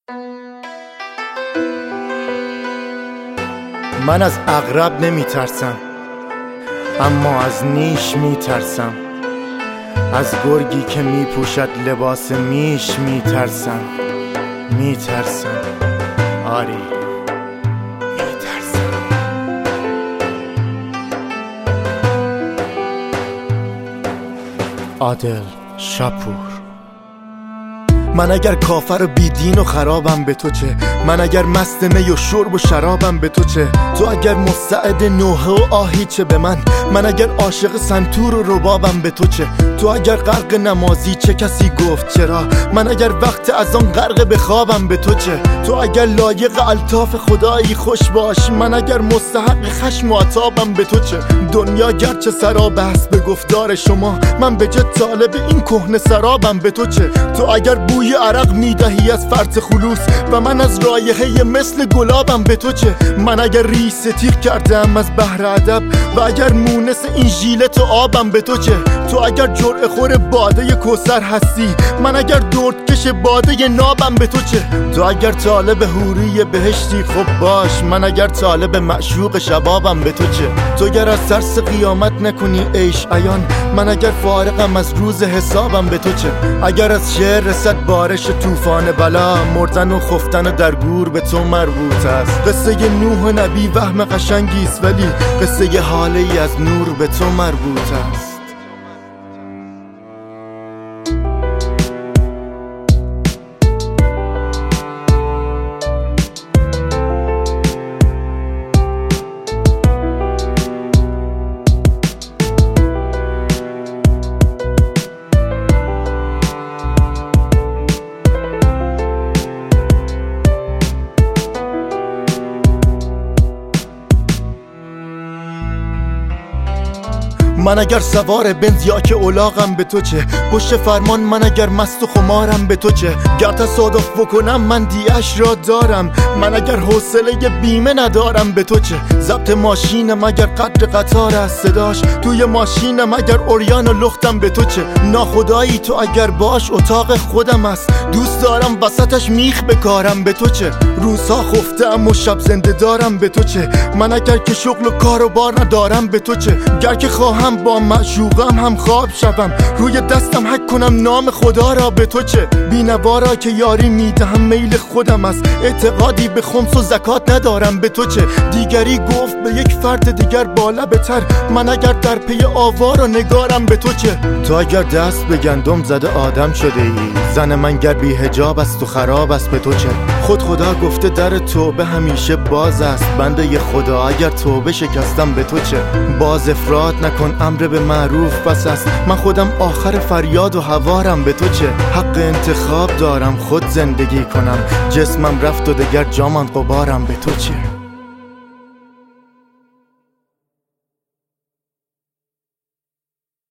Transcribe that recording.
من از عقرب نمی ترسم، اما از نیش می ترسم. از گرگی که می پوشد لباس میش می ترسم. می ترسم، آری می ترسم. عادل شاپور. من اگر کافر و بیدین و خرابم به تو چه؟ من اگر مست می و شرب و شرابم به تو چه؟ تو اگر مستعد نوحه و آهی چه به من؟ من اگر عاشق سنتور و ربابم به تو چه؟ تو اگر غرق نمازی چه کسی گفت چرا؟ من اگر وقت از آن غرق به خوابم به تو چه؟ تو اگر لایق الطاف خدایی خوش باش، من اگر مستحق خشم و عتابم به تو چه؟ دنیا گرچه سراب است به گفتار شما، من به جد طالب این کهنه سرابم به تو چه؟ تو اگر بوی عرق میدهی از فرط خلوص و من از رایحه مثل گلابم به تو چه؟ من اگر ریس تیغ کردم از بحر ادب و اگر مونس این ژیلت و آبم به تو چه؟ تو اگر جرعه خور باده کوثر هستی، من اگر دردکش باده نابم به تو چه؟ تو اگر طالب حوری بهشتی خب باش، من اگر طالب معشوق شبابم به تو چه؟ تو اگر از ترس قیامت نکنی عیش عیان، من اگر فارغم از روز حسابم به تو چه؟ اگر از شعر رسد بارش طوفان بلا، مردن و خفتن در گور به تو مربوط است. قصه نوح و نبی وهم قشنگیست، ولی قصه حاله ای از نور به تو مربوط است. من اگر سوار بنز یا که اولاغم به تو چه؟ پشت فرمان من اگر مست و خمارم به تو چه؟ گر تصادف بکنم من دیش را دارم، من اگر حوصله بیمه ندارم به تو چه؟ ضبط ماشینم اگر قدر قطار از صداش، توی ماشینم اگر اوریان و لختم به تو چه؟ ناخدایی تو اگر باش اتاق خودم است، دوست دارم وسطش میخ بکارم به تو چه؟ روزها خفتم و شب زنده دارم به تو چه؟ من اگر که شغل و کار و بار ندارم به تو چه؟ گر که خواهم با معشوقم هم خواب شبم، روی دستم حک کنم نام خدا را به تو چه؟ بینوا را که یاری میدهم میل خودم است، اعتقادی به خمس و زکات ندارم به تو چه؟ دیگری گفت به یک فرد دیگر با لب تر، من اگر در پی آوار و نگارم به تو چه؟ تو اگر دست به گندم زده آدم شده ای، زن من گر بی حجاب است و خراب است به تو چه؟ خدا گفته در توبه همیشه باز است، بنده خدا اگر توبه شکستم به تو چه؟ باز افراط نکن، امر به معروف بس است، من خودم آخر فریاد و هوارم به تو چه؟ حق انتخاب دارم خود زندگی کنم، جسمم رفت و دگر جامان غبارم به تو چه؟